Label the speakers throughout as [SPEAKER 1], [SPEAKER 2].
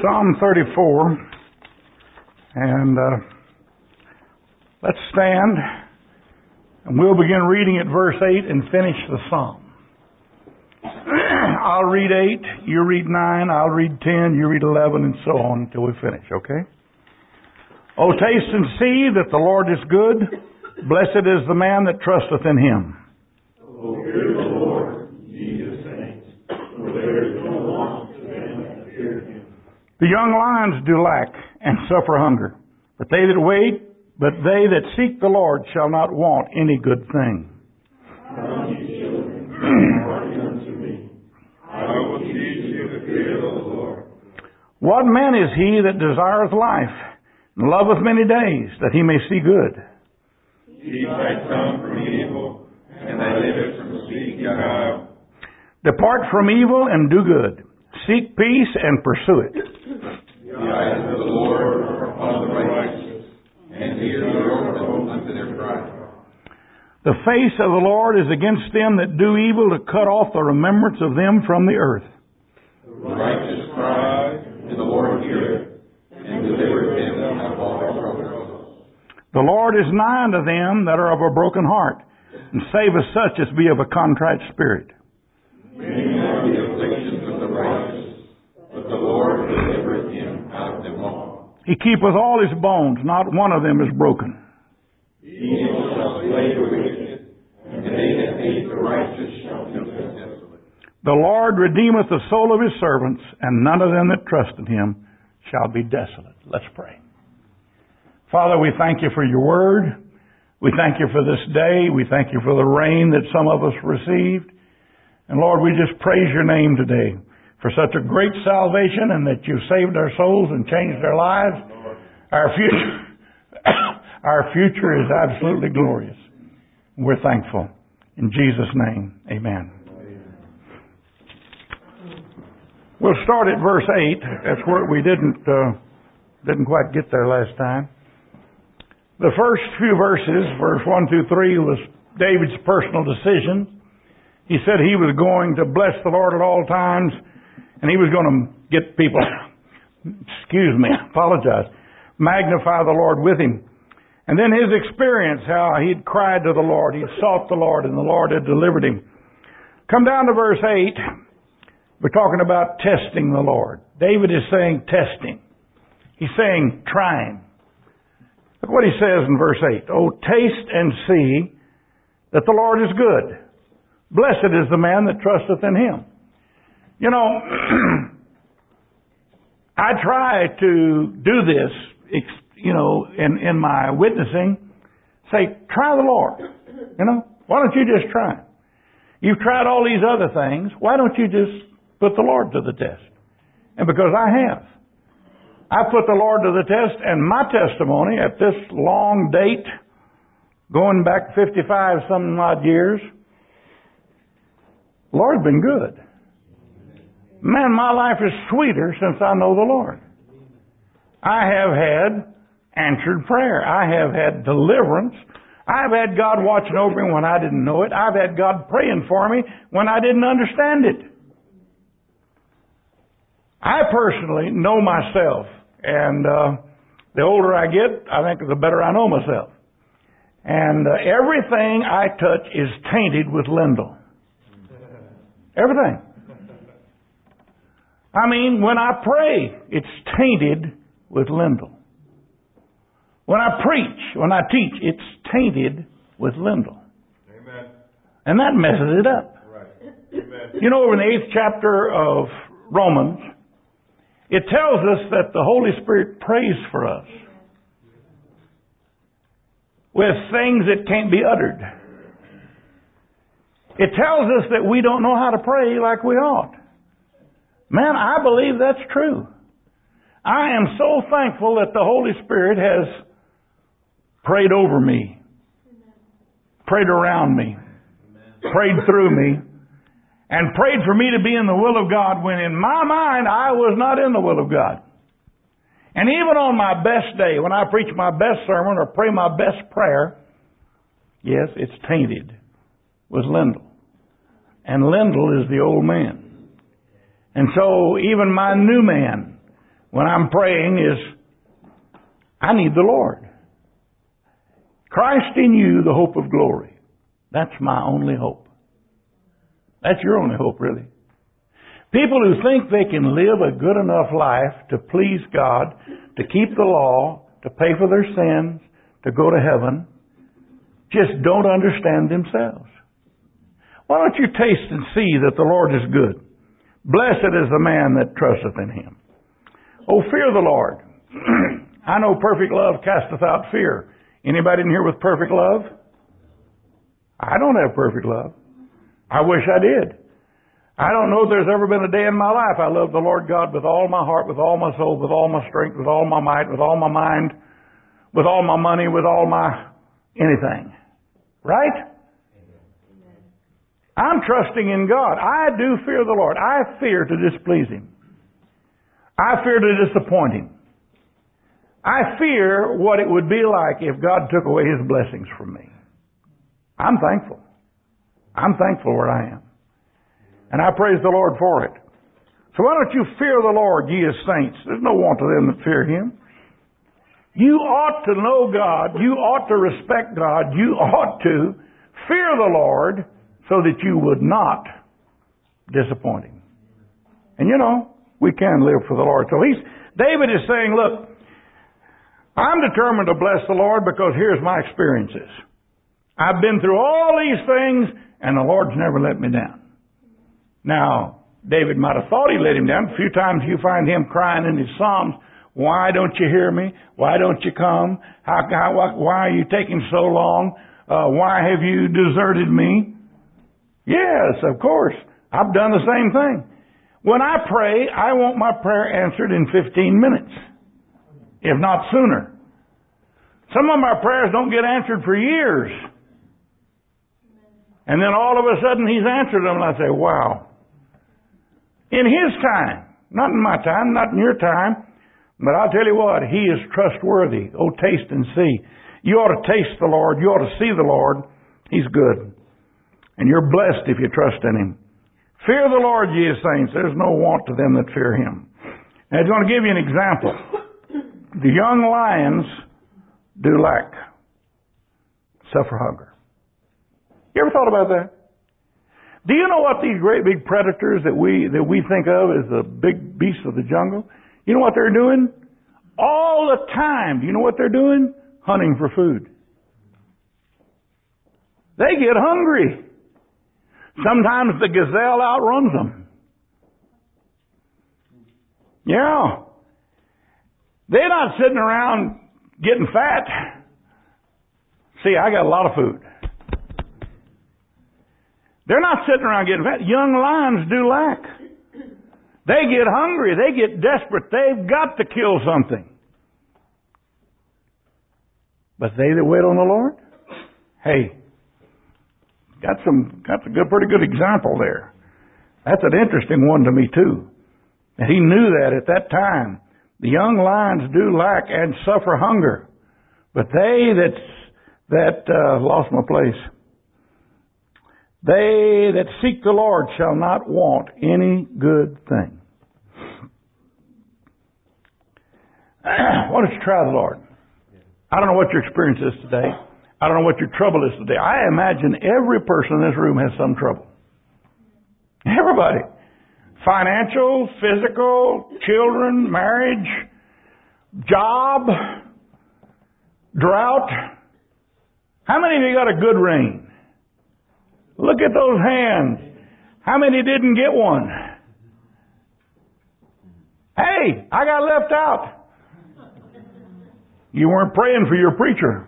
[SPEAKER 1] Psalm 34, and let's stand, and we'll begin reading at verse 8 and finish the psalm. I'll read 8, you read 9, I'll read 10, you read 11, and so on until we finish, okay? Oh, taste and see that the Lord is good. Blessed is the man that trusteth in Him.
[SPEAKER 2] Oh, fear the Lord, ye His saints, for there is no want to them that fear Him.
[SPEAKER 1] The young lions do lack and suffer hunger, but they that seek the Lord shall not want any good thing.
[SPEAKER 2] Come, ye children, hearken unto me. I will teach you the fear of the Lord.
[SPEAKER 1] What man is he that desireth life, and loveth many days, that he may see good?
[SPEAKER 2] Keep thy tongue from evil, and thy lips from speaking guile.
[SPEAKER 1] Depart from evil and do good. Seek peace and pursue it.
[SPEAKER 2] The eyes of the Lord are upon the righteous, and His ears are open unto their cry.
[SPEAKER 1] The face of the Lord is against them that do evil, to cut off the remembrance of them from the earth.
[SPEAKER 2] The righteous cry, and the Lord heareth, and delivereth them out of all their troubles.
[SPEAKER 1] The Lord is nigh unto them that are of a broken heart, and saveth such as be of a contrite spirit.
[SPEAKER 2] Many are the afflictions of the righteous, but the Lord delivereth him out of them all.
[SPEAKER 1] He keepeth all his bones, not one of them is broken.
[SPEAKER 2] Evil shall slay the wicked, and they that hate the righteous shall be desolate.
[SPEAKER 1] The Lord redeemeth the soul of His servants, and none of them that trust in Him shall be desolate. Let's pray. Father, we thank You for Your word. We thank You for this day. We thank You for the rain that some of us received. And Lord, we just praise Your name today for such a great salvation, and that You've saved our souls and changed our lives. Our future is absolutely glorious. We're thankful. In Jesus' name, amen. We'll start at verse 8. That's where we didn't quite get there last time. The first few verses, verse 1, 2, 3, was David's personal decision. He said he was going to bless the Lord at all times, and he was going to get people, magnify the Lord with him. And then his experience, how he'd cried to the Lord, he'd sought the Lord, and the Lord had delivered him. Come down to verse 8. We're talking about testing the Lord. David is saying testing. He's saying trying. Look what he says in verse 8. Oh, taste and see that the Lord is good. Blessed is the man that trusteth in Him. You know, I try to do this, in my witnessing. Say, try the Lord. Why don't you just try? You've tried all these other things. Why don't you just put the Lord to the test? And because I have. I put the Lord to the test, and my testimony at this long date, going back 55 some odd years, the Lord's been good. Man, my life is sweeter since I know the Lord. I have had answered prayer. I have had deliverance. I've had God watching over me when I didn't know it. I've had God praying for me when I didn't understand it. I personally know myself, and the older I get, I think the better I know myself. And everything I touch is tainted with Lindell. Everything. I mean, when I pray, it's tainted with Lindell. When I preach, when I teach, it's tainted with Lindell.
[SPEAKER 2] Amen.
[SPEAKER 1] And that messes it up.
[SPEAKER 2] Right. Amen.
[SPEAKER 1] You know, in the 8th chapter of Romans, it tells us that the Holy Spirit prays for us with things that can't be uttered. It tells us that we don't know how to pray like we ought. Man, I believe that's true. I am so thankful that the Holy Spirit has prayed over me, prayed around me, prayed through me, and prayed for me to be in the will of God when in my mind I was not in the will of God. And even on my best day, when I preach my best sermon or pray my best prayer, yes, it's tainted with Lindell. And Lindell is the old man. And so even my new man, when I'm praying is, I need the Lord. Christ in you, the hope of glory. That's my only hope. That's your only hope, really. People who think they can live a good enough life to please God, to keep the law, to pay for their sins, to go to heaven, just don't understand themselves. Why don't you taste and see that the Lord is good? Blessed is the man that trusteth in Him. Oh, fear the Lord. I know perfect love casteth out fear. Anybody in here with perfect love? I don't have perfect love. I wish I did. I don't know if there's ever been a day in my life I loved the Lord God with all my heart, with all my soul, with all my strength, with all my might, with all my mind, with all my money, with all my anything. Right? I'm trusting in God. I do fear the Lord. I fear to displease Him. I fear to disappoint Him. I fear what it would be like if God took away His blessings from me. I'm thankful. I'm thankful where I am. And I praise the Lord for it. So why don't you fear the Lord, ye as saints? There's no want to them that fear Him. You ought to know God. You ought to respect God. You ought to fear the Lord so that you would not disappoint Him. And you know, we can live for the Lord. So David is saying, look, I'm determined to bless the Lord because here's my experiences. I've been through all these things and the Lord's never let me down. Now, David might have thought He let him down. A few times you find him crying in his Psalms, why don't you hear me? Why don't you come? Why are you taking so long? Why have you deserted me? Yes, of course. I've done the same thing. When I pray, I want my prayer answered in 15 minutes. If not sooner. Some of my prayers don't get answered for years. And then all of a sudden He's answered them and I say, wow. In His time. Not in my time, not in your time. But I'll tell you what, He is trustworthy. Oh, taste and see. You ought to taste the Lord. You ought to see the Lord. He's good. And you're blessed if you trust in Him. Fear the Lord, ye saints. There's no want to them that fear Him. Now, He's going to give you an example. The young lions do lack, suffer hunger. You ever thought about that? Do you know what these great big predators that we think of as the big beasts of the jungle? You know what they're doing? All the time. Do you know what they're doing? Hunting for food. They get hungry. Sometimes the gazelle outruns them. Yeah. They're not sitting around getting fat. See, I got a lot of food. They're not sitting around getting fat. Young lions do lack. They get hungry. They get desperate. They've got to kill something. But they that wait on the Lord, hey, got a pretty good example there. That's an interesting one to me too. And he knew that at that time. The young lions do lack and suffer hunger, but they lost my place. They that seek the Lord shall not want any good thing. Why don't you try the Lord? I don't know what your experience is today. I don't know what your trouble is today. I imagine every person in this room has some trouble. Everybody. Financial, physical, children, marriage, job, drought. How many of you got a good rain? Look at those hands. How many didn't get one? Hey, I got left out. You weren't praying for your preacher.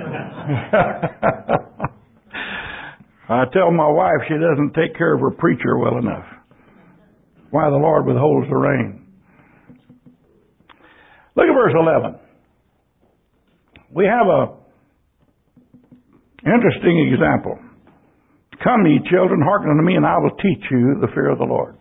[SPEAKER 1] I tell my wife she doesn't take care of her preacher well enough. Why the Lord withholds the rain. Look at verse 11. We have a interesting example. Come, ye children, hearken unto me, and I will teach you the fear of the Lord.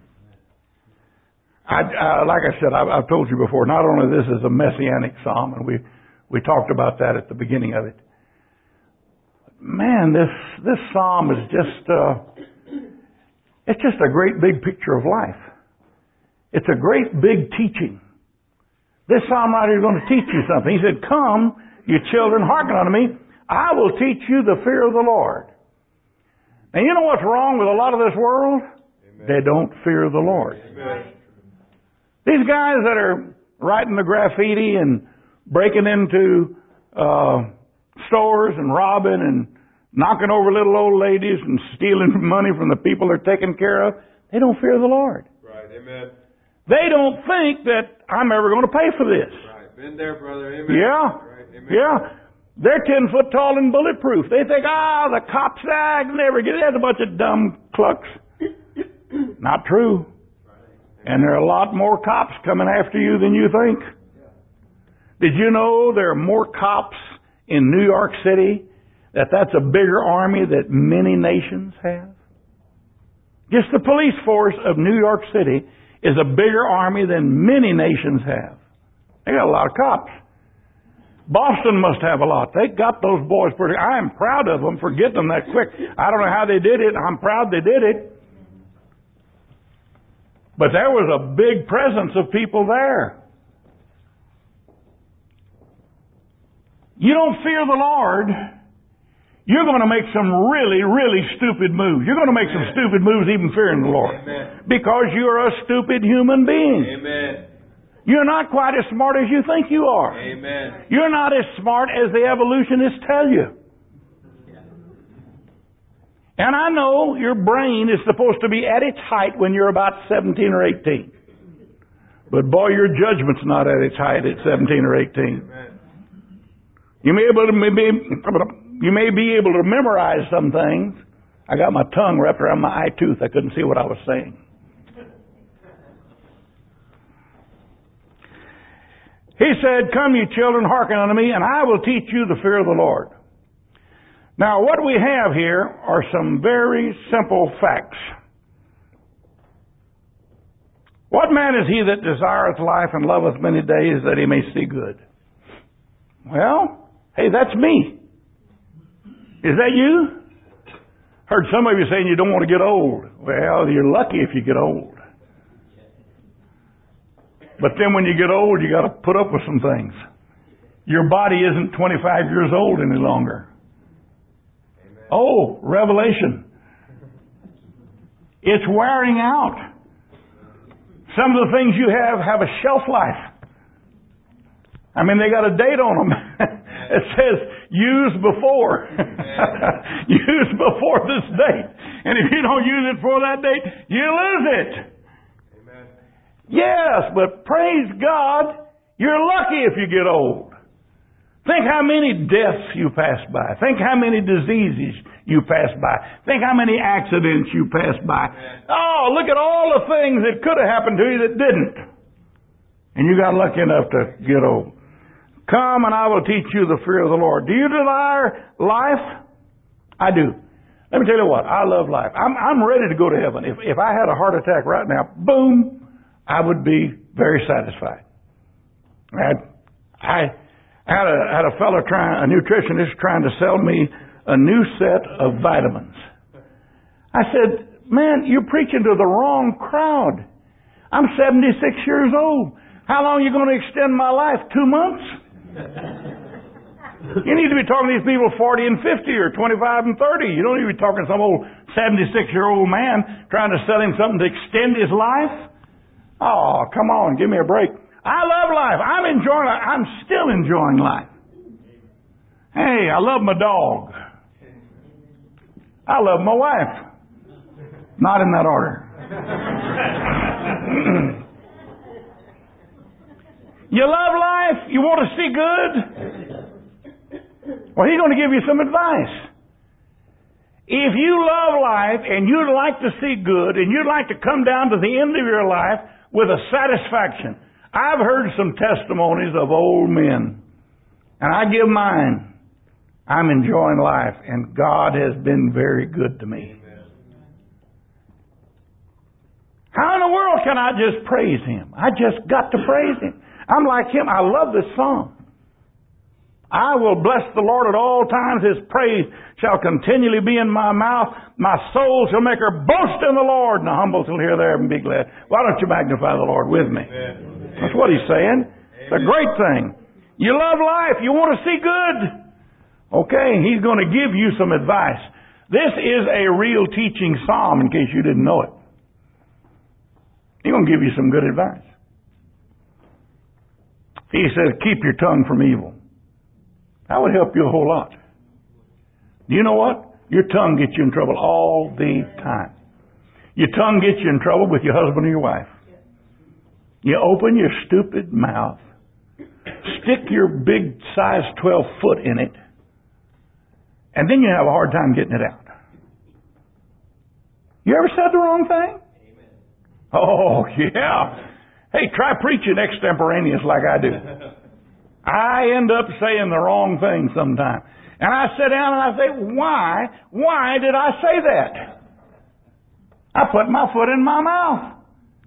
[SPEAKER 1] Like I said, I've told you before, not only this is a messianic psalm, and we talked about that at the beginning of it. Man, this psalm is it's just a great big picture of life. It's a great big teaching. This psalm writer is going to teach you something. He said, come, you children, hearken unto me. I will teach you the fear of the Lord. And you know what's wrong with a lot of this world? Amen. They don't fear the Lord. Amen. These guys that are writing the graffiti and breaking into stores and robbing and knocking over little old ladies and stealing money from the people they're taking care of, they don't fear the Lord.
[SPEAKER 2] Right, amen.
[SPEAKER 1] They don't think that I'm ever going to pay for this.
[SPEAKER 2] Right, been there, brother, amen.
[SPEAKER 1] Yeah,
[SPEAKER 2] right, amen.
[SPEAKER 1] Yeah. They're 10 foot tall and bulletproof. They think, the cops never get it. That's a bunch of dumb clucks. Not true. And there are a lot more cops coming after you than you think. Did you know there are more cops in New York City? That's a bigger army that many nations have? Just the police force of New York City is a bigger army than many nations have. They got a lot of cops. Boston must have a lot. They got those boys pretty. I am proud of them for getting them that quick. I don't know how they did it. I'm proud they did it. But there was a big presence of people there. You don't fear the Lord, you're going to make some really, really stupid moves. You're going to make some stupid moves even fearing the Lord.
[SPEAKER 2] Amen.
[SPEAKER 1] Because you're a stupid human being.
[SPEAKER 2] Amen.
[SPEAKER 1] You're not quite as smart as you think you are.
[SPEAKER 2] Amen.
[SPEAKER 1] You're not as smart as the evolutionists tell you. And I know your brain is supposed to be at its height when you're about 17 or 18. But boy, your judgment's not at its height at 17 or 18.
[SPEAKER 2] Amen.
[SPEAKER 1] You may be able to memorize some things. I got my tongue wrapped around my eye tooth. I couldn't see what I was saying. He said, come, you children, hearken unto me, and I will teach you the fear of the Lord. Now, what we have here are some very simple facts. What man is he that desireth life and loveth many days that he may see good? Well, hey, that's me. Is that you? Heard some of you saying you don't want to get old. Well, you're lucky if you get old. But then when you get old, you got to put up with some things. Your body isn't 25 years old any longer. Amen. Oh, Revelation. It's wearing out. Some of the things you have a shelf life. I mean, they got a date on them. It says, use before. Use before this date. And if you don't use it for that date, you lose it. Yes, but praise God, you're lucky if you get old. Think how many deaths you pass by. Think how many diseases you pass by. Think how many accidents you pass by. Oh, look at all the things that could have happened to you that didn't. And you got lucky enough to get old. Come and I will teach you the fear of the Lord. Do you desire life? I do. Let me tell you what, I love life. I'm ready to go to heaven. If I had a heart attack right now, boom, I would be very satisfied. I had a fellow a nutritionist trying to sell me a new set of vitamins. I said, man, you're preaching to the wrong crowd. I'm 76 years old. How long are you going to extend my life? 2 months? You need to be talking to these people 40 and 50 or 25 and 30. You don't need to be talking to some old 76-year-old man trying to sell him something to extend his life. Oh, come on, give me a break. I love life. I'm still enjoying life. Hey, I love my dog. I love my wife. Not in that order. You love life? You want to see good? Well, he's going to give you some advice. If you love life and you'd like to see good and you'd like to come down to the end of your life with a satisfaction. I've heard some testimonies of old men, and I give mine. I'm enjoying life, and God has been very good to me. Amen. How in the world can I just praise Him? I just got to praise Him. I'm like Him. I love this song. I will bless the Lord at all times. His praise shall continually be in my mouth. My soul shall make her boast in the Lord, and the humble shall hear thereof and be glad. Why don't you magnify the Lord with me? Amen. That's what he's saying. It's a great thing. You love life. You want to see good. Okay, He's going to give you some advice. This is a real teaching psalm in case you didn't know it. He's going to give you some good advice. He says, keep your tongue from evil. That would help you a whole lot. Do you know what? Your tongue gets you in trouble all the time. Your tongue gets you in trouble with your husband or your wife. You open your stupid mouth, stick your big size 12 foot in it, and then you have a hard time getting it out. You ever said the wrong thing? Amen. Oh, yeah. Hey, try preaching extemporaneous like I do. I end up saying the wrong thing sometimes. And I sit down and I say, why did I say that? I put my foot in my mouth.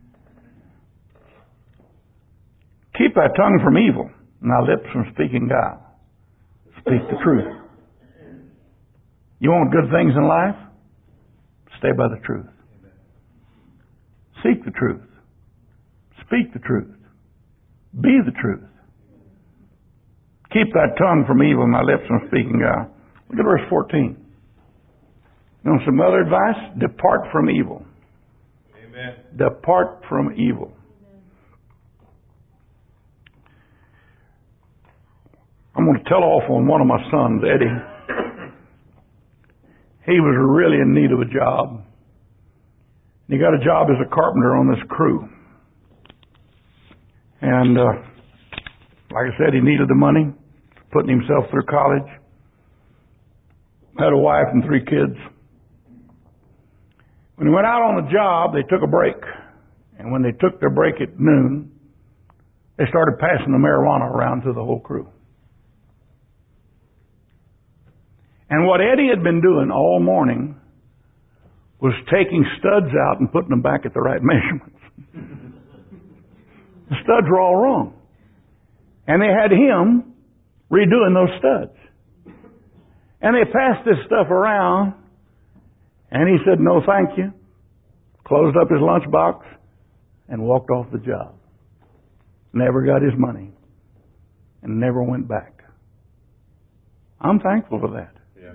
[SPEAKER 1] Keep thy tongue from evil, and thy lips from speaking guile. Speak the truth. You want good things in life? Stay by the truth. Seek the truth. Speak the truth. Be the truth. Keep thy tongue from evil and thy lips from speaking guile. Look at verse 14. You want some other advice? Depart from evil.
[SPEAKER 2] Amen.
[SPEAKER 1] Depart from evil. I'm going to tell off on one of my sons, Eddie. He was really in need of a job. He got a job as a carpenter on this crew. And like I said, he needed the money, putting himself through college. Had a wife and 3 kids. When he went out on the job, they took a break. And when they took their break at noon, they started passing the marijuana around to the whole crew. And what Eddie had been doing all morning was taking studs out and putting them back at the right measurements. The studs were all wrong. And they had him redoing those studs. And they passed this stuff around, and he said, no thank you, closed up his lunchbox, and walked off the job. Never got his money, and never went back. I'm thankful for that. Yeah.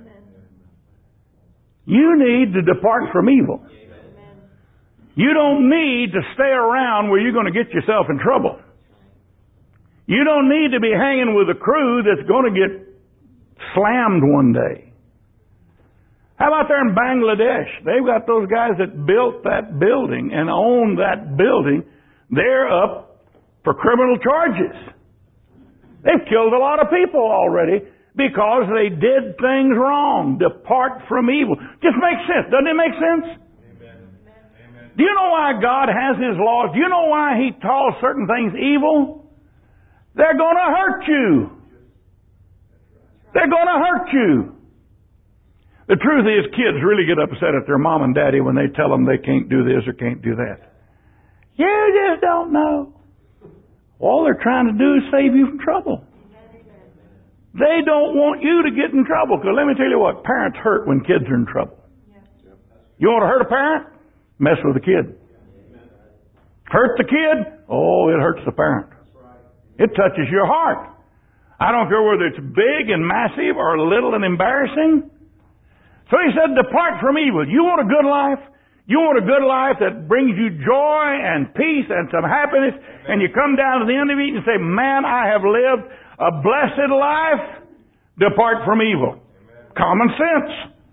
[SPEAKER 1] You need to depart from evil. Amen. You don't need to stay around where you're going to get yourself in trouble. You don't need to be hanging with a crew that's going to get slammed one day. How about there in Bangladesh? They've got those guys that built that building and own that building. They're up for criminal charges. They've killed a lot of people already because they did things wrong. Depart from evil. Just makes sense. Doesn't it make sense? Amen. Do you know why God has His laws? Do you know why He calls certain things evil? They're going to hurt you. They're going to hurt you. The truth is, kids really get upset at their mom and daddy when they tell them they can't do this or can't do that. You just don't know. All they're trying to do is save you from trouble. They don't want you to get in trouble. Because let me tell you what, parents hurt when kids are in trouble. You want to hurt a parent? Mess with the kid. Hurt the kid? Oh, it hurts the parent. It touches your heart. I don't care whether it's big and massive or little and embarrassing. So He said, depart from evil. You want a good life? You want a good life that brings you joy and peace and some happiness, and you come down to the end of it and say, man, I have lived a blessed life. Depart from evil. Amen. Common sense.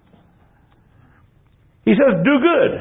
[SPEAKER 1] He says, do good.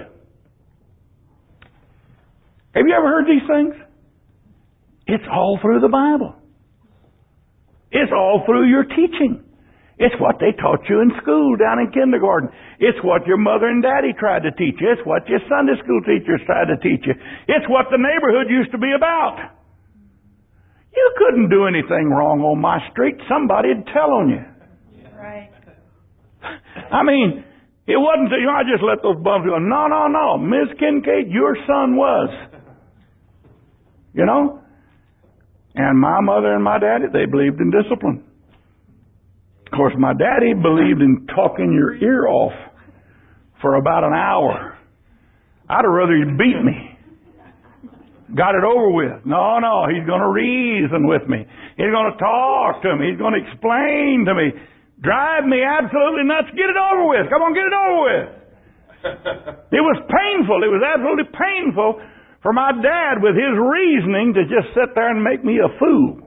[SPEAKER 1] Have you ever heard these things? It's all through the Bible. It's all through your teaching. It's what they taught you in school down in kindergarten. It's what your mother and daddy tried to teach you. It's what your Sunday school teachers tried to teach you. It's what the neighborhood used to be about. You couldn't do anything wrong on my street. Somebody'd tell on you.
[SPEAKER 3] Right.
[SPEAKER 1] I mean, it wasn't that, I just let those bums go. No. Miss Kincaid, your son was. You know? And my mother and my daddy, they believed in discipline. Of course, my daddy believed in talking your ear off for about an hour. I'd have rather you beat me Got it over with. No, He's going to reason with me. He's going to talk to me. He's going to explain to me. Drive me absolutely nuts. Get it over with. Come on, get it over with. It was painful. It was absolutely painful for my dad with his reasoning to just sit there and make me a fool.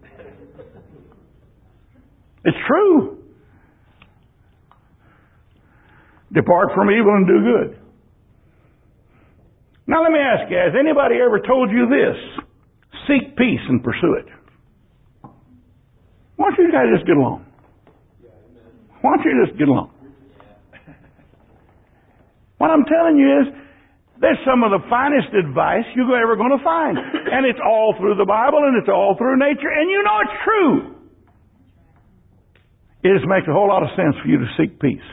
[SPEAKER 1] It's true. Depart from evil and do good. Now let me ask you, has anybody ever told you this? Seek peace and pursue it. Why don't you guys just get along? Why don't you just get along? What I'm telling you is, there's some of the finest advice you're ever going to find. And it's all through the Bible and it's all through nature, and you know it's true. It just makes a whole lot of sense for you to seek peace.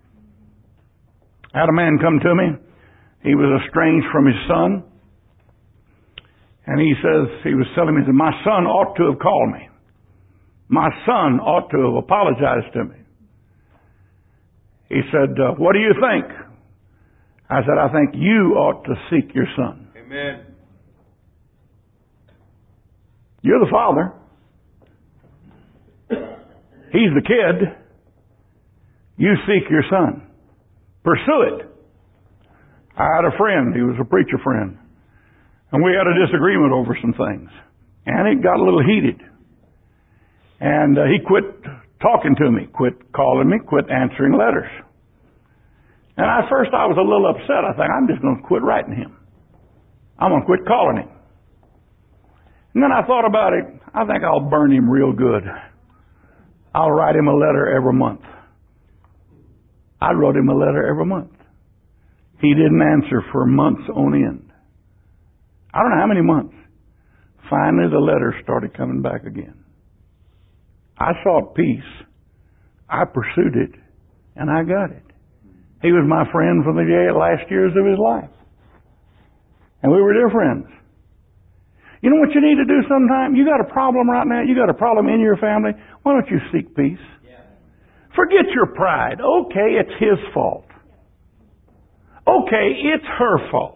[SPEAKER 1] I had a man come to me. He was estranged from his son. And he was telling me that my son ought to have called me. My son ought to have apologized to me. He said, what do you think? I said, I think you ought to seek your son.
[SPEAKER 2] Amen.
[SPEAKER 1] You're the father. He's the kid. You seek your son. Pursue it. I had a friend. He was a preacher friend. And we had a disagreement over some things. And it got a little heated. And he quit talking to me, quit calling me, quit answering letters. And at first I was a little upset. I thought, I'm just going to quit writing him. I'm going to quit calling him. And then I thought about it. I think I'll burn him real good. I'll write him a letter every month. I wrote him a letter every month. He didn't answer for months on end. I don't know how many months. Finally, the letters started coming back again. I sought peace. I pursued it, and I got it. He was my friend for the last years of his life. And we were dear friends. You know what you need to do sometime? You got a problem right now. You got a problem in your family. Why don't you seek peace? Forget your pride. Okay, it's his fault. Okay, it's her fault.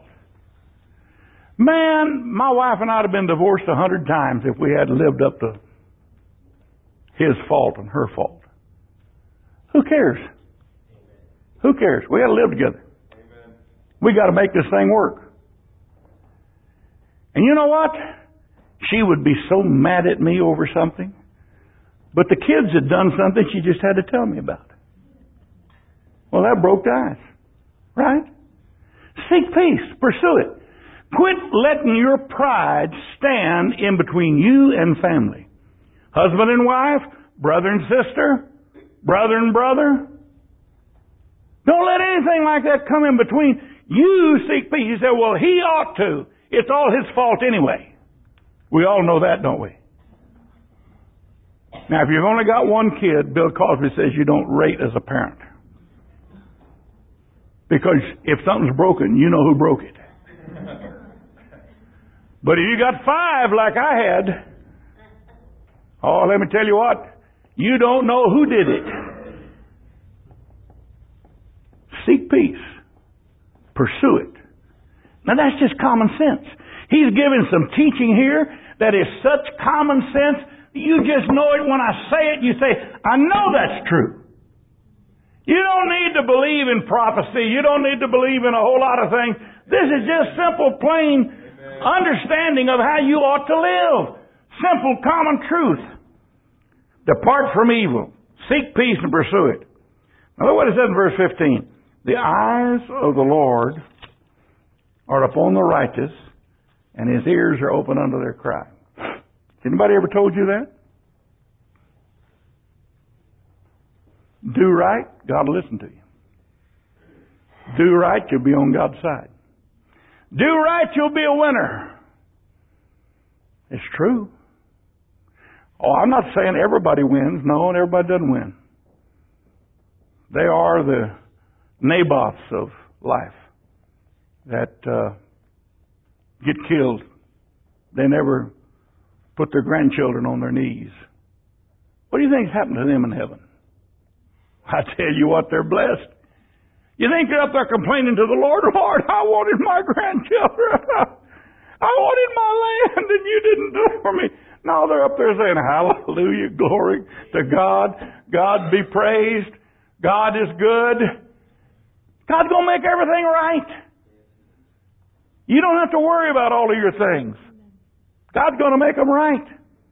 [SPEAKER 1] Man, my wife and I would have been divorced 100 times if we had lived up to his fault and her fault. Who cares? Who cares? We got to live together. Amen. We got to make this thing work. And you know what? She would be so mad at me over something. But the kids had done something she just had to tell me about. Well, that broke the ice. Right? Seek peace. Pursue it. Quit letting your pride stand in between you and family. Husband and wife, brother and sister, brother and brother. Don't let anything like that come in between. You seek peace. You say, well, he ought to. It's all his fault anyway. We all know that, don't we? Now, if you've only got one kid, Bill Cosby says you don't rate as a parent. Because if something's broken, you know who broke it. But if you got 5 like I had, oh, let me tell you what, you don't know who did it. Seek peace. Pursue it. Now that's just common sense. He's given some teaching here that is such common sense. You just know it when I say it. You say, I know that's true. You don't need to believe in prophecy. You don't need to believe in a whole lot of things. This is just simple, plain understanding of how you ought to live. Simple, common truth. Depart from evil. Seek peace and pursue it. Now look what it says in verse 15. The eyes of the Lord are upon the righteous, and his ears are open unto their cry. Anybody ever told you that? Do right, God will listen to you. Do right, you'll be on God's side. Do right, you'll be a winner. It's true. Oh, I'm not saying everybody wins. No, and everybody doesn't win. They are the Naboths of life that get killed. They never put their grandchildren on their knees. What do you think's happened to them in heaven? I tell you what, they're blessed. You think they're up there complaining to the Lord, Lord, I wanted my grandchildren. I I wanted my land and you didn't do it for me. No, they're up there saying, hallelujah, glory to God. God be praised. God is good. God's going to make everything right. You don't have to worry about all of your things. God's going to make them right.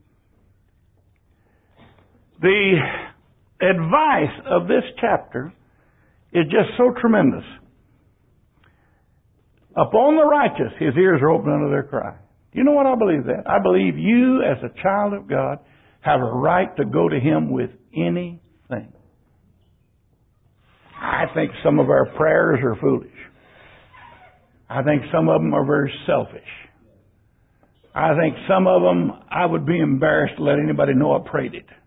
[SPEAKER 1] The advice of this chapter is just so tremendous. Upon the righteous, his ears are open unto their cry. You know what I believe that? I believe you as a child of God have a right to go to Him with anything. I think some of our prayers are foolish. I think some of them are very selfish. I think some of them I would be embarrassed to let anybody know I prayed it.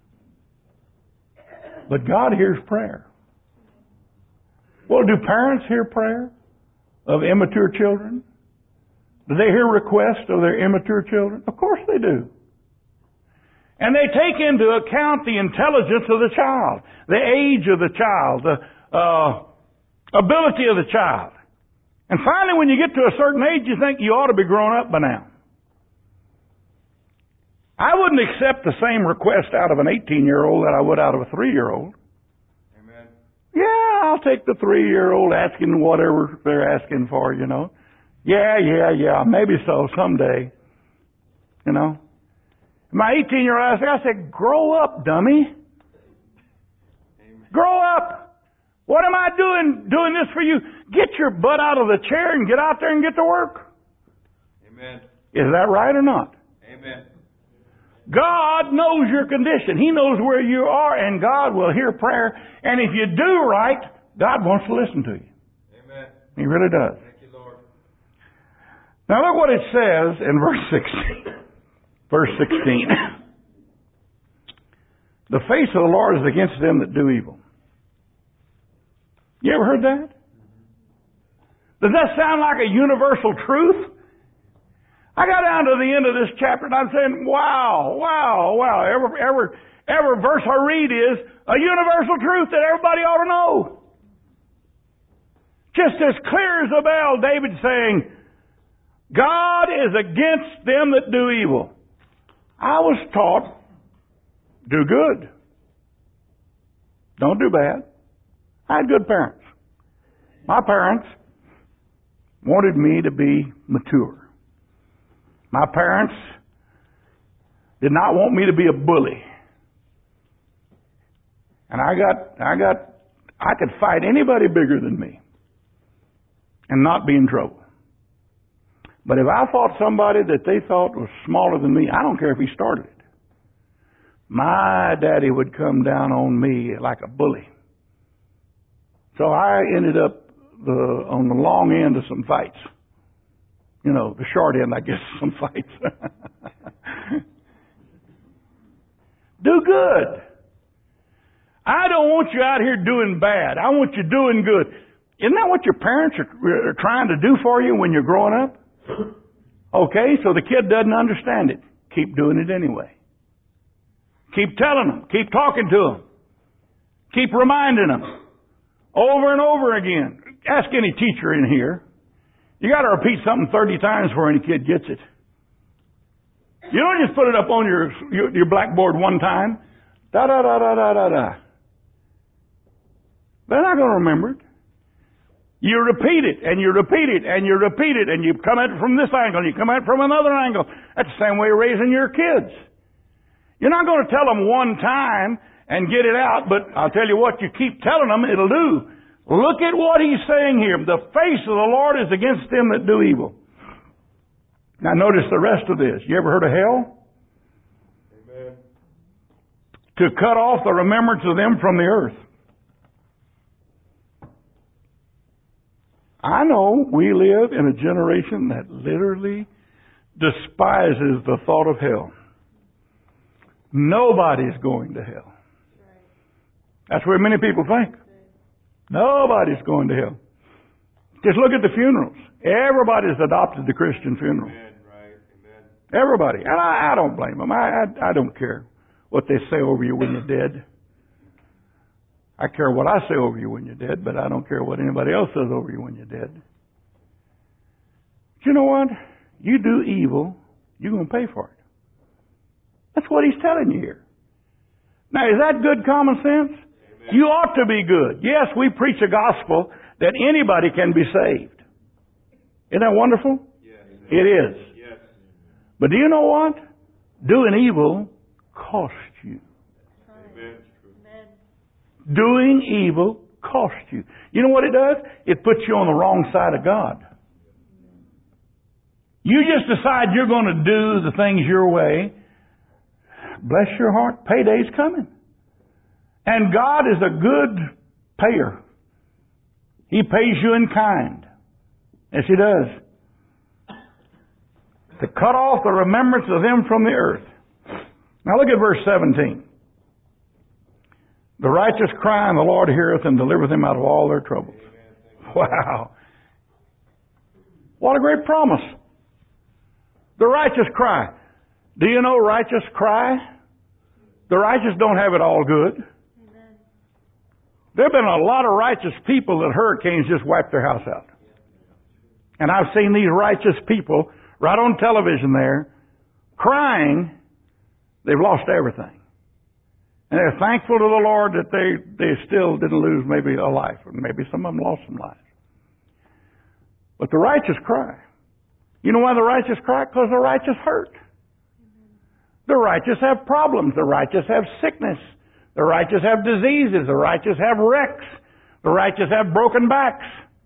[SPEAKER 1] But God hears prayer. Well, do parents hear prayer of immature children? Do they hear requests of their immature children? Of course they do. And they take into account the intelligence of the child, the age of the child, the ability of the child. And finally, when you get to a certain age, you think you ought to be grown up by now. I wouldn't accept the same request out of an 18-year-old that I would out of a 3-year-old.
[SPEAKER 2] Amen.
[SPEAKER 1] Yeah, I'll take the 3-year-old asking whatever they're asking for, you know. Yeah, maybe so, someday. You know. My 18-year-old, I said, grow up, dummy.
[SPEAKER 2] Amen.
[SPEAKER 1] Grow up. What am I doing this for you? Get your butt out of the chair and get out there and get to work.
[SPEAKER 2] Amen.
[SPEAKER 1] Is that right or not?
[SPEAKER 2] Amen.
[SPEAKER 1] God knows your condition. He knows where you are, and God will hear prayer. And if you do right, God wants to listen to you.
[SPEAKER 2] Amen.
[SPEAKER 1] He really does.
[SPEAKER 2] Thank you, Lord.
[SPEAKER 1] Now look what it says in verse 16. Verse 16. The face of the Lord is against them that do evil. You ever heard that? Does that sound like a universal truth? I got down to the end of this chapter and I'm saying, wow. Every verse I read is a universal truth that everybody ought to know. Just as clear as a bell, David saying, God is against them that do evil. I was taught, do good. Don't do bad. I had good parents. My parents wanted me to be mature. My parents did not want me to be a bully. And I could fight anybody bigger than me and not be in trouble. But if I fought somebody that they thought was smaller than me, I don't care if he started it. My daddy would come down on me like a bully. So I ended up on the long end of some fights. You know, the short end, I guess, some fights. Do good. I don't want you out here doing bad. I want you doing good. Isn't that what your parents are trying to do for you when you're growing up? Okay, so the kid doesn't understand it. Keep doing it anyway. Keep telling them. Keep talking to them. Keep reminding them. Over and over again. Ask any teacher in here. You got to repeat something 30 times before any kid gets it. You don't just put it up on your blackboard one time. Da-da-da-da-da-da-da. They're not going to remember it. You repeat it, and you repeat it, and you repeat it, and you come at it from this angle, and you come at it from another angle. That's the same way you're raising your kids. You're not going to tell them one time and get it out, but I'll tell you what, you keep telling them, it'll do. Look at what he's saying here. The face of the Lord is against them that do evil. Now notice the rest of this. You ever heard of hell?
[SPEAKER 2] Amen.
[SPEAKER 1] To cut off the remembrance of them from the earth. I know we live in a generation that literally despises the thought of hell. Nobody's going to hell. That's where many people think. Nobody's going to hell. Just look at the funerals. Everybody's adopted the Christian funeral.
[SPEAKER 2] Amen. Right. Amen.
[SPEAKER 1] Everybody. And I don't blame them. I don't care what they say over you when you're dead. I care what I say over you when you're dead, but I don't care what anybody else says over you when you're dead. But you know what? you do evil, you're going to pay for it. That's what he's telling you here. Now, is that good common sense? Amen. You ought to be good. Yes, we preach a gospel that anybody can be saved. Isn't that wonderful? Yes. It is. Yes. But do you know what? Doing evil costs you. Amen. Doing evil costs you. You know what it does? It puts you on the wrong side of God. You just decide you're going to do the things your way. Bless your heart, payday's coming. And God is a good payer. He pays you in kind. Yes, He does. To cut off the remembrance of them from the earth. Now look at verse 17. The righteous cry, and the Lord heareth and delivereth them out of all their troubles. Wow. What a great promise. The righteous cry. Do you know righteous cry? The righteous don't have it all good. There have been a lot of righteous people that hurricanes just wiped their house out. And I've seen these righteous people right on television there crying they've lost everything. And they're thankful to the Lord that they still didn't lose maybe a life. Or maybe some of them lost some lives. But the righteous cry. You know why the righteous cry? Because the righteous hurt. The righteous have problems. The righteous have sickness. The righteous have diseases. The righteous have wrecks. The righteous have broken backs.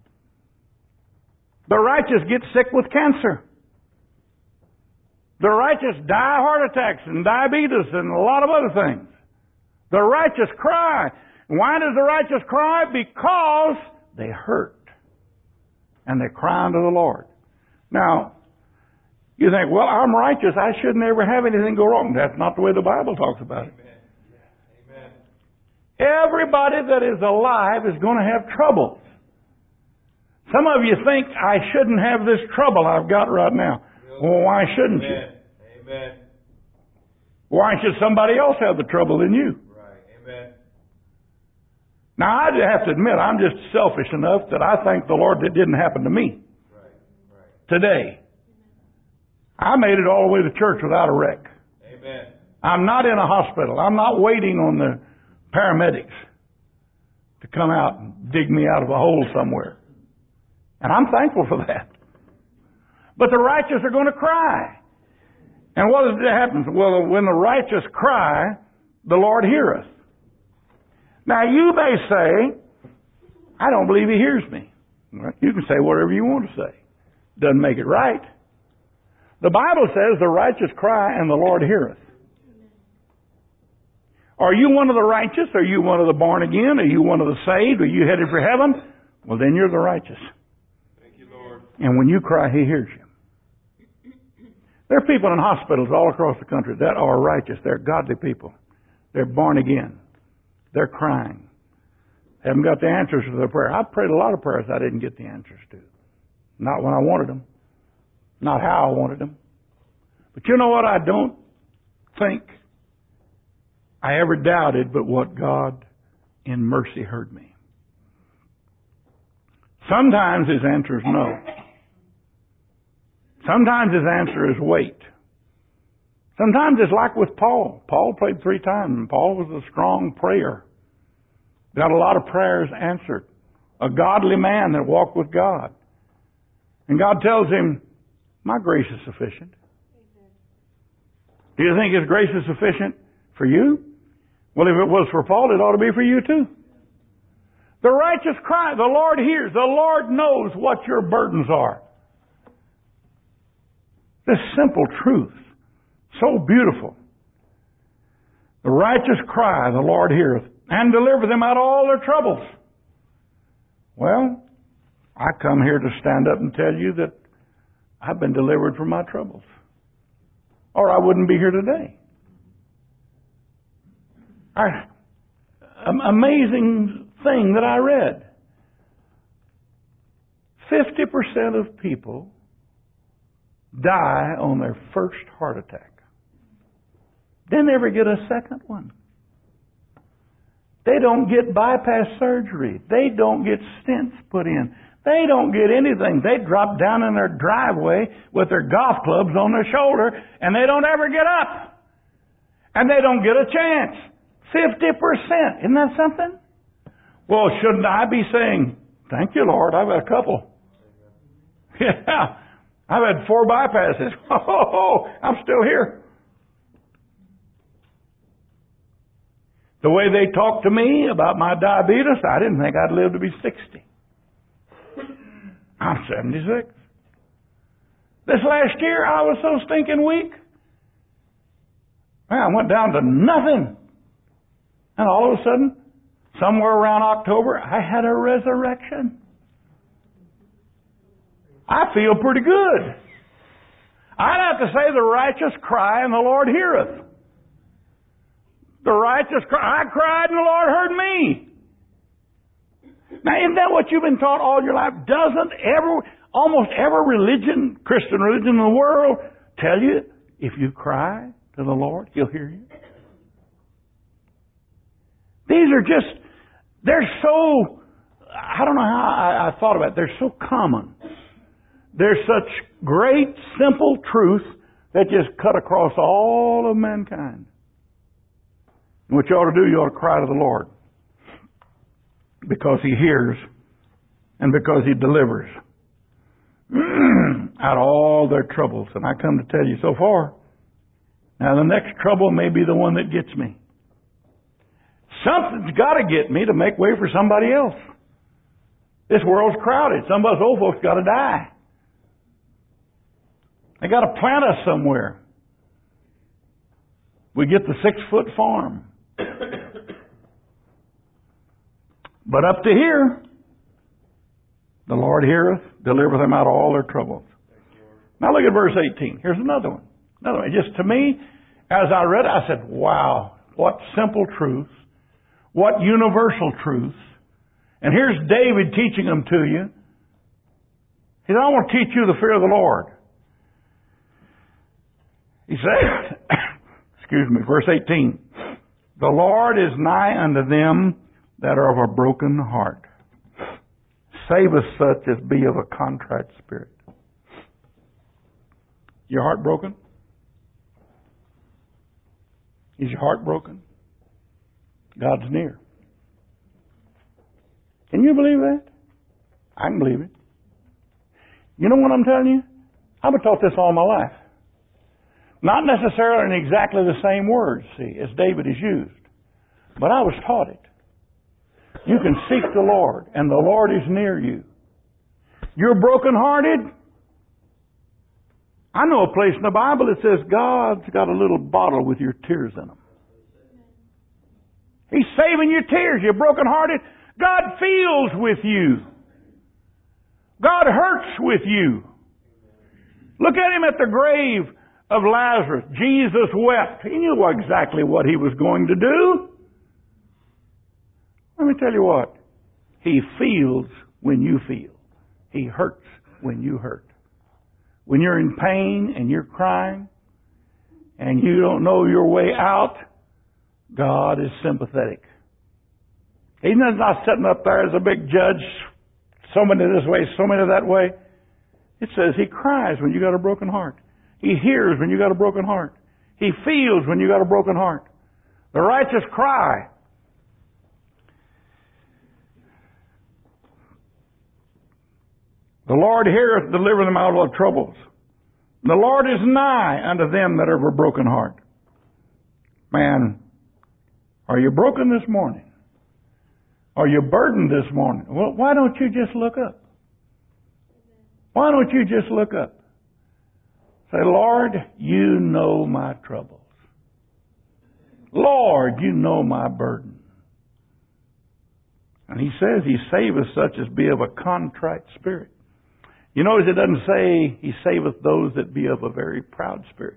[SPEAKER 1] The righteous get sick with cancer. The righteous die of heart attacks and diabetes and a lot of other things. The righteous cry. Why does the righteous cry? Because they hurt. And they cry unto the Lord. Now, you think, well, I'm righteous. I shouldn't ever have anything go wrong. That's not the way the Bible talks about it. Amen. Everybody that is alive is going to have troubles. Some of you think, I shouldn't have this trouble I've got right now. Well, why shouldn't you? Amen. Why should somebody else have the trouble than you? Right. Amen. Now, I have to admit, I'm just selfish enough that I thank the Lord that didn't happen to me. Right. Today. I made it all the way to church without a wreck. Amen. I'm not in a hospital. I'm not waiting on the paramedics to come out and dig me out of a hole somewhere. And I'm thankful for that. But the righteous are going to cry. And what happens? Well, when the righteous cry, the Lord heareth. Now you may say, I don't believe He hears me. Well, you can say whatever you want to say. Doesn't make it right. The Bible says the righteous cry and the Lord heareth. Are you one of the righteous? Are you one of the born again? Are you one of the saved? Are you headed for heaven? Well, then you're the righteous. Thank you, Lord. And when you cry, He hears you. There are people in hospitals all across the country that are righteous. They're godly people. They're born again. They're crying. Haven't got the answers to their prayer. I've prayed a lot of prayers I didn't get the answers to. Not when I wanted them. Not how I wanted them. But you know what? I don't think I ever doubted but what God in mercy heard me. Sometimes His answer is no. Sometimes His answer is wait. Sometimes it's like with Paul. Paul prayed 3 times, and Paul was a strong prayer. Got a lot of prayers answered. A godly man that walked with God. And God tells him, my grace is sufficient. Do you think His grace is sufficient for you? Well, if it was for Paul, it ought to be for you too. The righteous cry, the Lord hears. The Lord knows what your burdens are. This simple truth. So beautiful. The righteous cry, the Lord heareth, and deliver them out of all their troubles. Well, I come here to stand up and tell you that I've been delivered from my troubles. Or I wouldn't be here today. Amazing thing that I read. 50% of people die on their first heart attack. They never get a second one. They don't get bypass surgery. They don't get stents put in. They don't get anything. They drop down in their driveway with their golf clubs on their shoulder, and they don't ever get up. And they don't get a chance. 50%. Isn't that something? Well, shouldn't I be saying, thank you, Lord, I've had a couple. Yeah, I've had 4 bypasses. Oh, I'm still here. The way they talked to me about my diabetes, I didn't think I'd live to be 60. I'm 76. This last year, I was so stinking weak. Man, I went down to nothing. And all of a sudden, somewhere around October, I had a resurrection. I feel pretty good. I'd have to say the righteous cry and the Lord heareth. The righteous cry. I cried and the Lord heard me. Now, isn't that what you've been taught all your life? Almost every religion, Christian religion in the world, tell you if you cry to the Lord, He'll hear you? These are just, they're so, I don't know how I thought about it. They're so common. They're such great, simple truth that just cut across all of mankind. And what you ought to do, you ought to cry to the Lord. Because He hears and because He delivers out of all their troubles. And I come to tell you so far, now the next trouble may be the one that gets me. Something's got to get me to make way for somebody else. This world's crowded. Some of us old folks got to die. They got to plant us somewhere. We get the 6-foot farm. But up to here, the Lord heareth, delivereth them out of all their troubles. Now look at verse 18. Here's another one. Just to me, as I read it, I said, wow, what simple truths. What universal truths. And here's David teaching them to you. He said, I want to teach you the fear of the Lord. He said, excuse me, verse 18. The Lord is nigh unto them that are of a broken heart. Saveth such as be of a contrite spirit. Your heart broken? Is your heart broken? God's near. Can you believe that? I can believe it. You know what I'm telling you? I've been taught this all my life. Not necessarily in exactly the same words, see, as David has used. But I was taught it. You can seek the Lord, and the Lord is near you. You're brokenhearted? I know a place in the Bible that says God's got a little bottle with your tears in them. He's saving your tears. You're brokenhearted. God feels with you. God hurts with you. Look at Him at the grave of Lazarus. Jesus wept. He knew exactly what He was going to do. Let me tell you what. He feels when you feel. He hurts when you hurt. When you're in pain and you're crying and you don't know your way out, God is sympathetic. He's not sitting up there as a big judge, so many this way, so many that way. It says He cries when you got a broken heart. He hears when you got a broken heart. He feels when you got a broken heart. The righteous cry. The Lord heareth, deliver them out of all troubles. The Lord is nigh unto them that are of a broken heart. Man, are you broken this morning? Are you burdened this morning? Well, why don't you just look up? Why don't you just look up? Say, Lord, you know my troubles. Lord, you know my burden. And He says He saveth such as be of a contrite spirit. You notice it doesn't say He saveth those that be of a very proud spirit.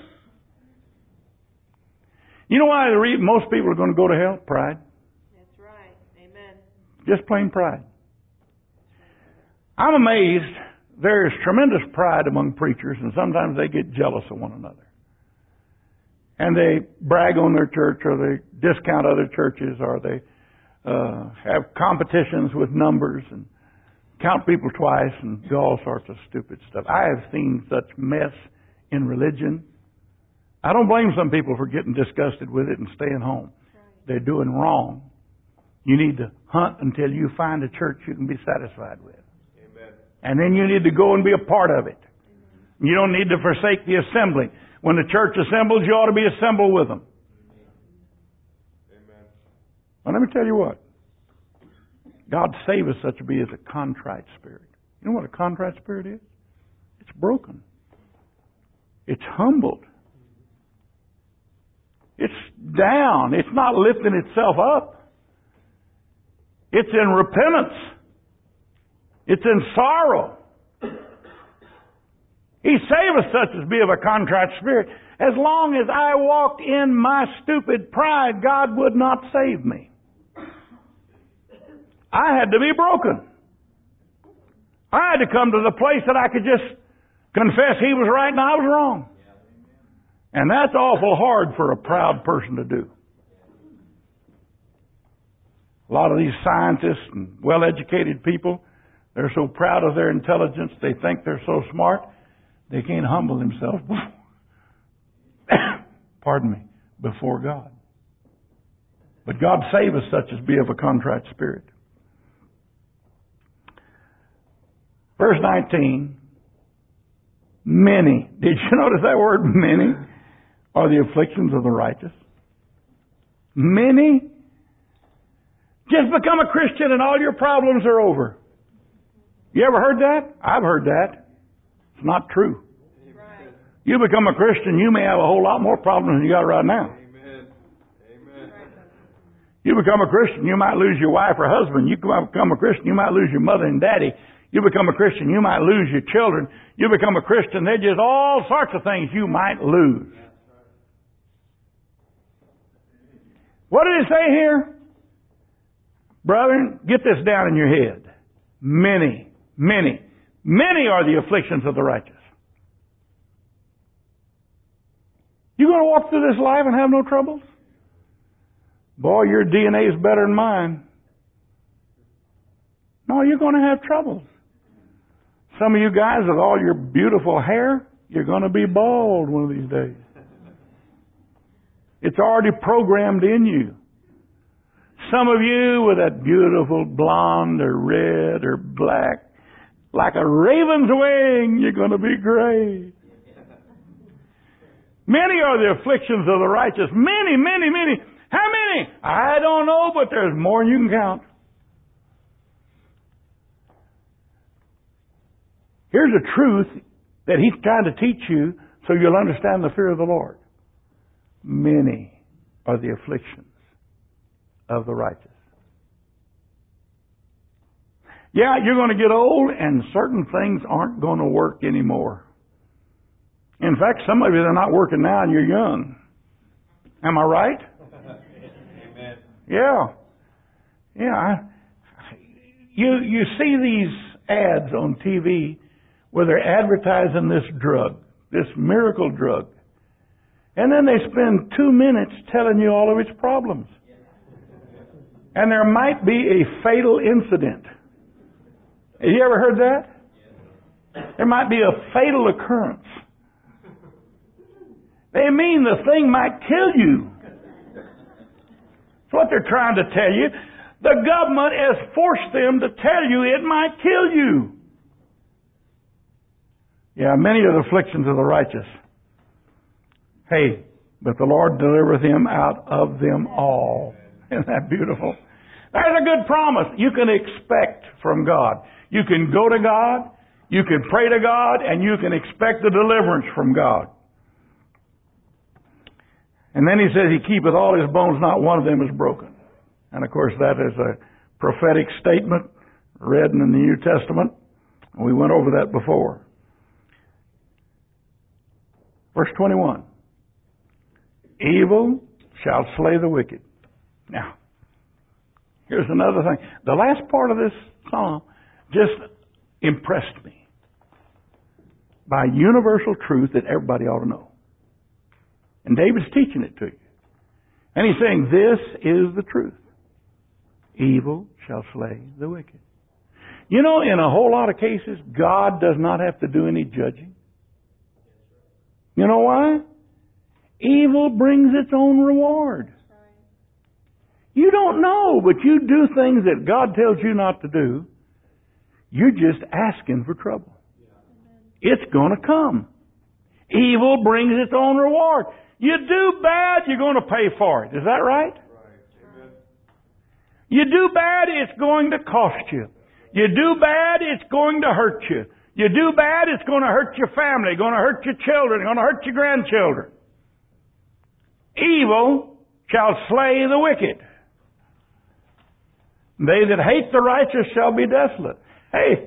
[SPEAKER 1] You know why most people are going to go to hell? Pride.
[SPEAKER 3] That's right. Amen.
[SPEAKER 1] Just plain pride. I'm amazed. There is tremendous pride among preachers, and sometimes they get jealous of one another. And they brag on their church, or they discount other churches, or they have competitions with numbers. And count people twice and do all sorts of stupid stuff. I have seen such mess in religion. I don't blame some people for getting disgusted with it and staying home. They're doing wrong. You need to hunt until you find a church you can be satisfied with.
[SPEAKER 2] Amen.
[SPEAKER 1] And then you need to go and be a part of it. You don't need to forsake the assembly. When the church assembles, you ought to be assembled with them.
[SPEAKER 2] Amen.
[SPEAKER 1] Well, let me tell you what. God save us such a be as a contrite spirit. You know what a contrite spirit is? It's broken. It's humbled. It's down. It's not lifting itself up. It's in repentance. It's in sorrow. He saved us such as be of a contrite spirit. As long as I walked in my stupid pride, God would not save me. I had to be broken. I had to come to the place that I could just confess He was right and I was wrong. And that's awful hard for a proud person to do. A lot of these scientists and well-educated people, they're so proud of their intelligence, they think they're so smart, they can't humble themselves pardon me, before God. But God save us such as be of a contrite spirit. Verse 19, many. Did you notice that word, many? Are the afflictions of the righteous. Many. Just become a Christian and all your problems are over. You ever heard that? I've heard that. It's not true.
[SPEAKER 3] Right.
[SPEAKER 1] You become a Christian, you may have a whole lot more problems than you got right now.
[SPEAKER 2] Amen. Amen.
[SPEAKER 1] You become a Christian, you might lose your wife or husband. You become a Christian, you might lose your mother and daddy. You become a Christian, you might lose your children. You become a Christian, there's just all sorts of things you might lose. What did it say here? Brethren, get this down in your head. Many are the afflictions of the righteous. You going to walk through this life and have no troubles? Boy, your DNA is better than mine. No, you're going to have troubles. Some of you guys with all your beautiful hair, you're going to be bald one of these days. It's already programmed in you. Some of you with that beautiful blonde or red or black, like a raven's wing, you're going to be gray. Many are the afflictions of the righteous. Many. How many? I don't know, but there's more than you can count. Here's a truth that He's trying to teach you so you'll understand the fear of the Lord. Many are the afflictions of the righteous. Yeah, you're going to get old and certain things aren't going to work anymore. In fact, some of you are not working now and you're young. Am I right?
[SPEAKER 2] Amen.
[SPEAKER 1] Yeah. You see these ads on TV where they're advertising this drug, this miracle drug. And then they spend 2 minutes telling you all of its problems. And there might be a fatal incident. Have you ever heard that? There might be a fatal occurrence. They mean the thing might kill you. That's what they're trying to tell you. The government has forced them to tell you it might kill you. Yeah, many are the afflictions of the righteous. Hey, but the Lord delivereth him out of them all. Isn't that beautiful? That's a good promise you can expect from God. You can go to God, you can pray to God, and you can expect the deliverance from God. And then He says He keepeth all His bones, not one of them is broken. And of course that is a prophetic statement read in the New Testament. We went over that before. Verse 21. Evil shall slay the wicked. Now, here's another thing. The last part of this psalm just impressed me by universal truth that everybody ought to know. And David's teaching it to you. And he's saying, this is the truth. Evil shall slay the wicked. You know, in a whole lot of cases, God does not have to do any judging. You know why? Evil brings its own reward. You don't know, but you do things that God tells you not to do. You're just asking for trouble. It's going to come. Evil brings its own reward. You do bad, you're going to pay for it. Is that right? You do bad, it's going to cost you. You do bad, it's going to hurt you. You do bad, it's going to hurt your family, going to hurt your children, going to hurt your grandchildren. Evil shall slay the wicked. They that hate the righteous shall be desolate. Hey,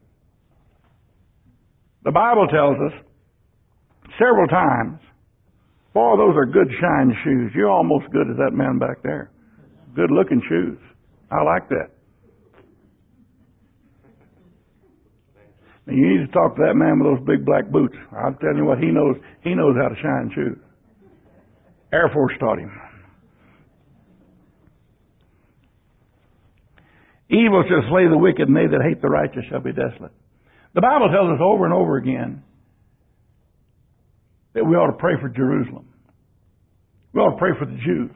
[SPEAKER 1] the Bible tells us several times, boy, those are good shine shoes. You're almost good as that man back there. Good looking shoes. I like that. Now you need to talk to that man with those big black boots. I'll tell you what, he knows how to shine shoes. Air Force taught him. Evil shall slay the wicked, and they that hate the righteous shall be desolate. The Bible tells us over and over again that we ought to pray for Jerusalem. We ought to pray for the Jews.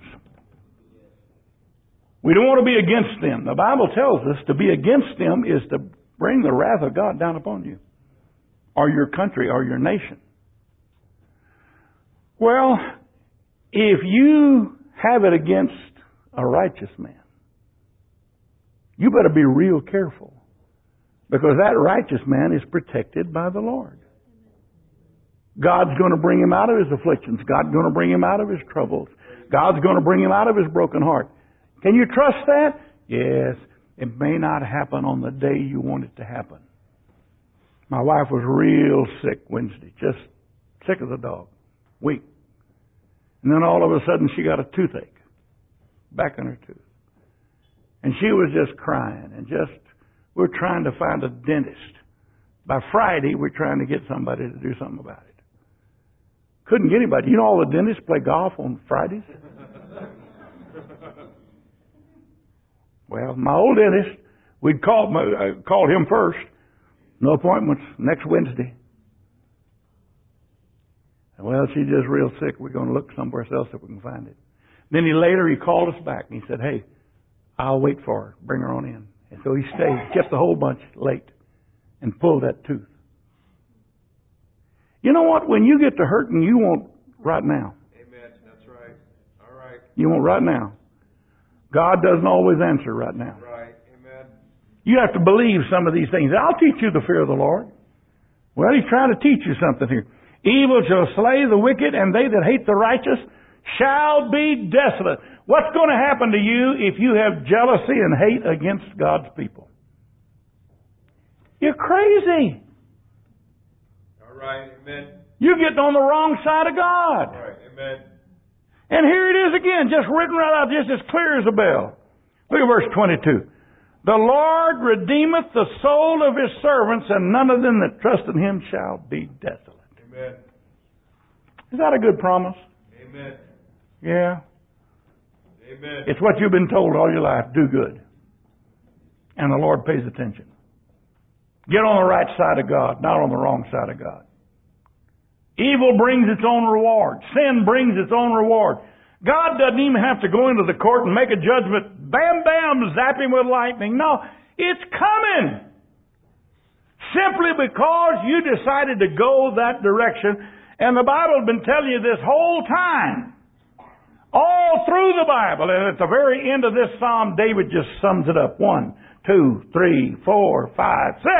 [SPEAKER 1] We don't want to be against them. The Bible tells us to be against them is to bring the wrath of God down upon you, or your country, or your nation. Well, if you have it against a righteous man, you better be real careful, because that righteous man is protected by the Lord. God's going to bring him out of his afflictions. God's going to bring him out of his troubles. God's going to bring him out of his broken heart. Can you trust that? Yes. It may not happen on the day you want it to happen. My wife was real sick Wednesday, just sick as a dog, weak. And then all of a sudden she got a toothache back in her tooth. And she was just crying and we're trying to find a dentist. By Friday, we're trying to get somebody to do something about it. Couldn't get anybody. You know all the dentists play golf on Fridays? Well, my old dentist, we'd called him first. No appointments next Wednesday. Well, she's just real sick. We're going to look somewhere else if we can find it. Then later he called us back and he said, hey, I'll wait for her. Bring her on in. And so he stayed, kept the whole bunch late, and pulled that tooth. You know what? When you get to hurting, you want right now.
[SPEAKER 2] Amen. That's right. All right.
[SPEAKER 1] You want right now. God doesn't always answer right now.
[SPEAKER 2] Right. Amen.
[SPEAKER 1] You have to believe some of these things. I'll teach you the fear of the Lord. Well, he's trying to teach you something here. Evil shall slay the wicked, and they that hate the righteous shall be desolate. What's going to happen to you if you have jealousy and hate against God's people? You're crazy.
[SPEAKER 2] All right. Amen.
[SPEAKER 1] You're getting on the wrong side of God.
[SPEAKER 2] All right. Amen.
[SPEAKER 1] And here it is again, just written right out, just as clear as a bell. Look at verse 22. The Lord redeemeth the soul of his servants, and none of them that trust in him shall be desolate.
[SPEAKER 2] Amen.
[SPEAKER 1] Is that a good promise?
[SPEAKER 2] Amen.
[SPEAKER 1] Yeah.
[SPEAKER 2] Amen.
[SPEAKER 1] It's what you've been told all your life. Do good. And the Lord pays attention. Get on the right side of God, not on the wrong side of God. Evil brings its own reward. Sin brings its own reward. God doesn't even have to go into the court and make a judgment. Bam, bam, zap him with lightning. No, it's coming. Simply because you decided to go that direction. And the Bible has been telling you this whole time. All through the Bible. And at the very end of this psalm, David just sums it up. 1, 2, 3, 4, 5, 6.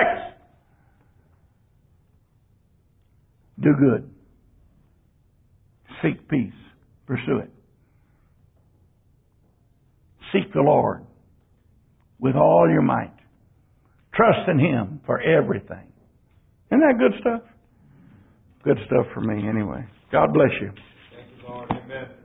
[SPEAKER 1] Do good. Seek peace. Pursue it. Seek the Lord with all your might. Trust in him for everything. Isn't that good stuff? Good stuff for me anyway. God bless you.
[SPEAKER 2] Thank you, Lord. Amen.